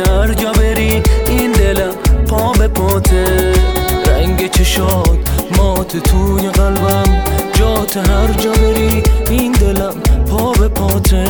هر جا بری این دلم پا به پاته، رنگ چشات مات توی قلبم، جات هر جا بری این دلم پا به پاته.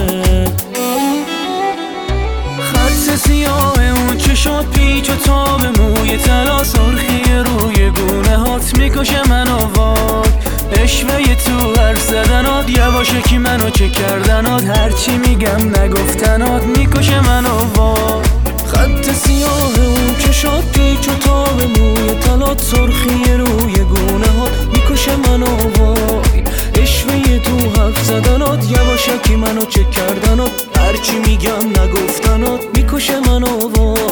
خط سیاه اون چشات پیچ و تاب موی طلا، سرخی روی گونه هات میکشه منو وای، اشوه تو حرف زدنات، یواشکی منو چه کردنات، هرچی میگم نگفتنات میکشه منو وای. خط سیاه اون چشات پیچ و تاب موی طلات، سرخی روی گونه هات میکشه منو وای، اشوه تو حرف زدنات، یواشکی منو چه کردنات، هرچی میگم نگفتنات میکشه منو وای.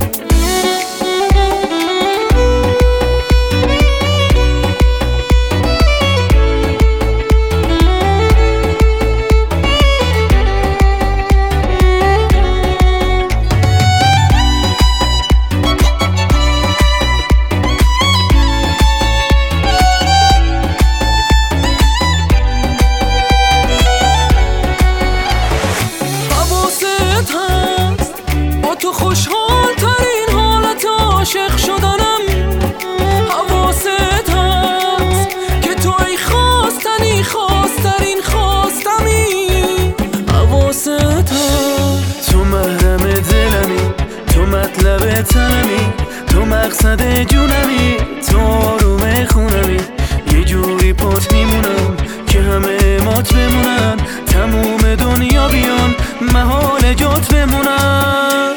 تو خوشحال ترین حالت عاشق شدنم، حواست هست که تو ای خواستنی خواسترین خواستمی، حواست هست تو محرم دلمی، تو مطلب تنمی، تو مقصد جونمی، تو آروم خونمی، یه جوری پات میمونم که همه مات بمونن، تموم دنیا بیان محال جات بمونن.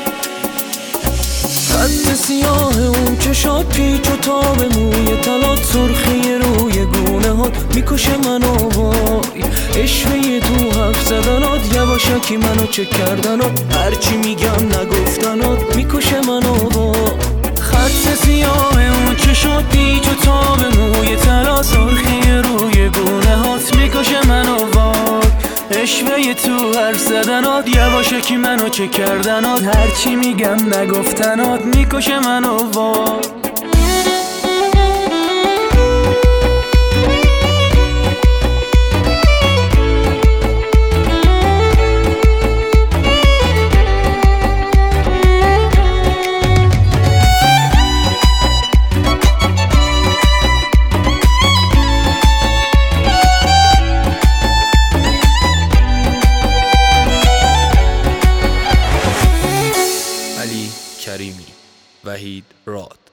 خط سیاه اون چشات پیچ و تاب موی طلات، سرخی روی گونه هات میکشه منو وای، اشوه تو حرف زدنات، یواشکی منو چه کردنات، هرچی میگم نگفتنات میکشه منو وای. خط سیاه اون چشات پیچ و تاب موی طلا، سرخی روی گونه هات میکشه منو وای، اشوه تو حرف زدنات، یواشکی منو چه کردنات، هرچی میگم نگفتنات میکشه منو وای. علی کریمی، وحید راد.